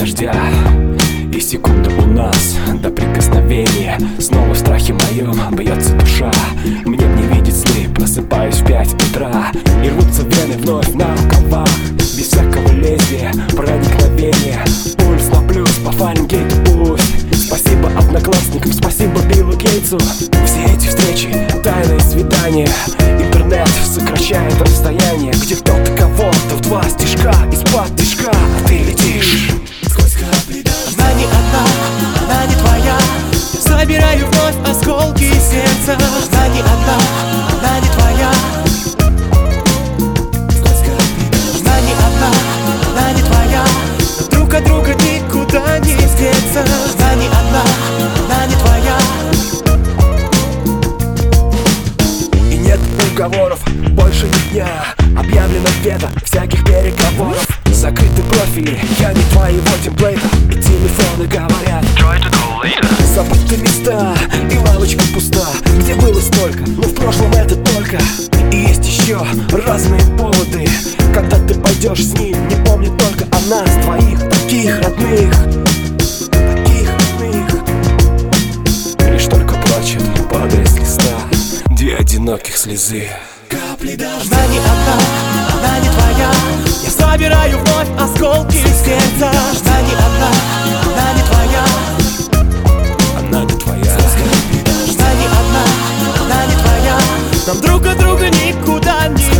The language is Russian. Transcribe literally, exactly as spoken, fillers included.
дождя, и секунда у нас до прикосновения. Снова в страхе моем бьется душа. Мне б не видеть сны, просыпаюсь в пять утра, и рвутся вены вновь на рукавах. Без всякого лезвия, проникновения, пульс на плюс по Фаренгейту пусть. Спасибо одноклассникам, спасибо Биллу Гейтсу. Все эти встречи, тайные свидания, интернет сокращает расстояние, где кто-то кого-то в два стишка из-под тишка, а ты летишь сквозь капли дождя. Она не одна, она не твоя. Я собираю вновь осколки сердца. Она не одна, она не твоя. Она не одна, она не твоя. Но друг от друга никуда не деться. Она не одна, она не твоя. И нет уговоров, больше ни дня. Объявлено вето всяких переговоров. Закрыты профили, я не твоего темплейта. И телефоны говорят забыты места, и лавочка пуста. Где было столько, но в прошлом это только. И есть еще разные поводы, когда ты пойдешь с ним, не помнит только о нас, твоих, таких родных, таких родных. Лишь только плачет, падая с листа, две одиноких слезы. Капли дождя. Она не одна, она не твоя. Я собираю вновь осколки сердца. Она не одна, она не твоя. Она не твоя. Она не одна, она не твоя. Нам друг от друга никуда не